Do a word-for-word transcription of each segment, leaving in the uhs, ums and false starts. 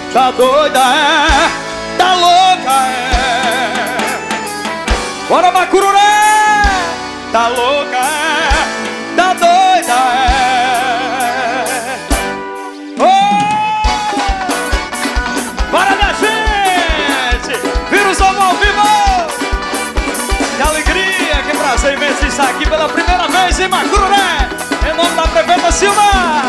Tá doida, é, tá louca, é. Bora, Macururé! Tá louca, é, tá doida, é. Oh! Bora, minha gente! Vira o som ao vivo! Que alegria, que prazer imenso estar aqui pela primeira vez em Macururé, em nome da prefeita Silma.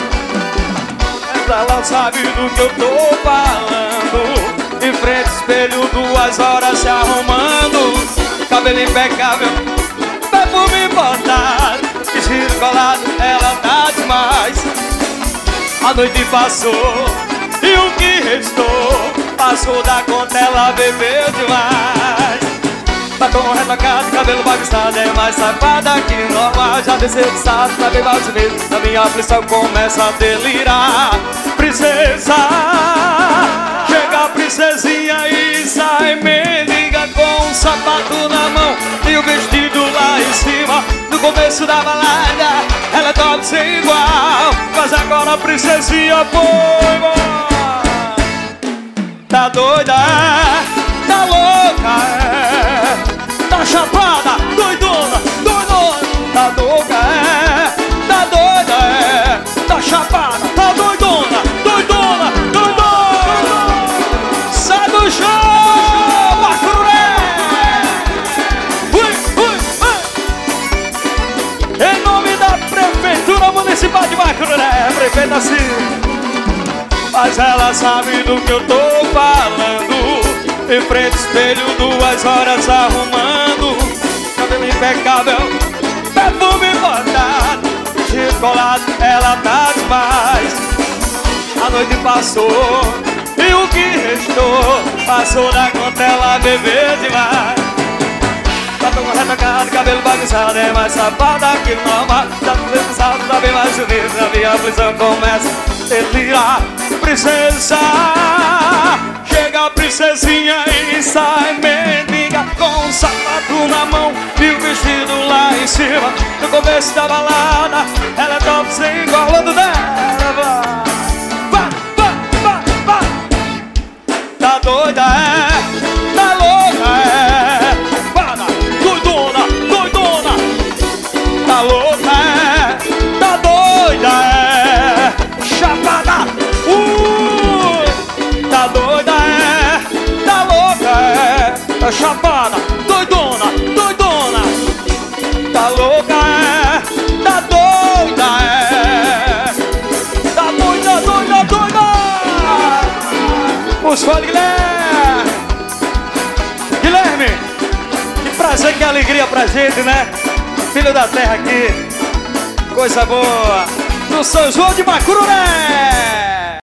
Ela sabe do que eu tô falando. Em frente ao espelho, duas horas se arrumando. Cabelo impecável, perfume botado, vestido colado, ela tá demais. A noite passou e o que restou passou da conta, ela bebeu demais. Batom retocado, cabelo bagunçado, é mais safada que normal. Já desceu de salto, tá bem mais vezes. Na minha aflição começa a delirar. Princesa, chega a princesinha e sai mendiga com um sapato na mão e o vestido lá em cima. No começo da balada, ela é top sem igual, mas agora a princesinha foi embora. Tá doida, é, tá louca, é. Tá chapada, doidona, doidona. Tá louca, é, tá doida, é. Tá chapada, tá doidona, doidona, doidona. Sai do chão, Macururé. Ui, ui, ui. Em nome da Prefeitura Municipal de Macururé, prefeita Silma. Mas ela sabe do que eu tô falando. Em frente ao espelho, duas horas arrumando. Cabelo impecável, perfume botado, chocolate, ela tá demais. A noite passou e o que restou passou da conta, ela bebeu demais. Tá tão retocado, cabelo bagunçado, é mais safada que normal. Já tô cansado, tá bem mais bonito. A minha aflição começa a delirar. Princesa, chega a princesinha e sai mendiga com um sapato na mão e o vestido lá em cima. No começo da balada, ela é top sem igual. Rolando dela, vai, vai, vai, vai. Tá doida, é, tá louca, é. Para, doidona, doidona. Tá louca, é, tá doida, é. Chapada, uh, tá doida, é, tá louca, é. Tá chapada, doidona, doidona. Tá louca, é, tá doida, é. Tá doida, doida, doida. Os fãs, Guilherme. Guilherme, que prazer, que alegria pra gente, né? Filho da terra aqui, coisa boa. Do São João de Macururé.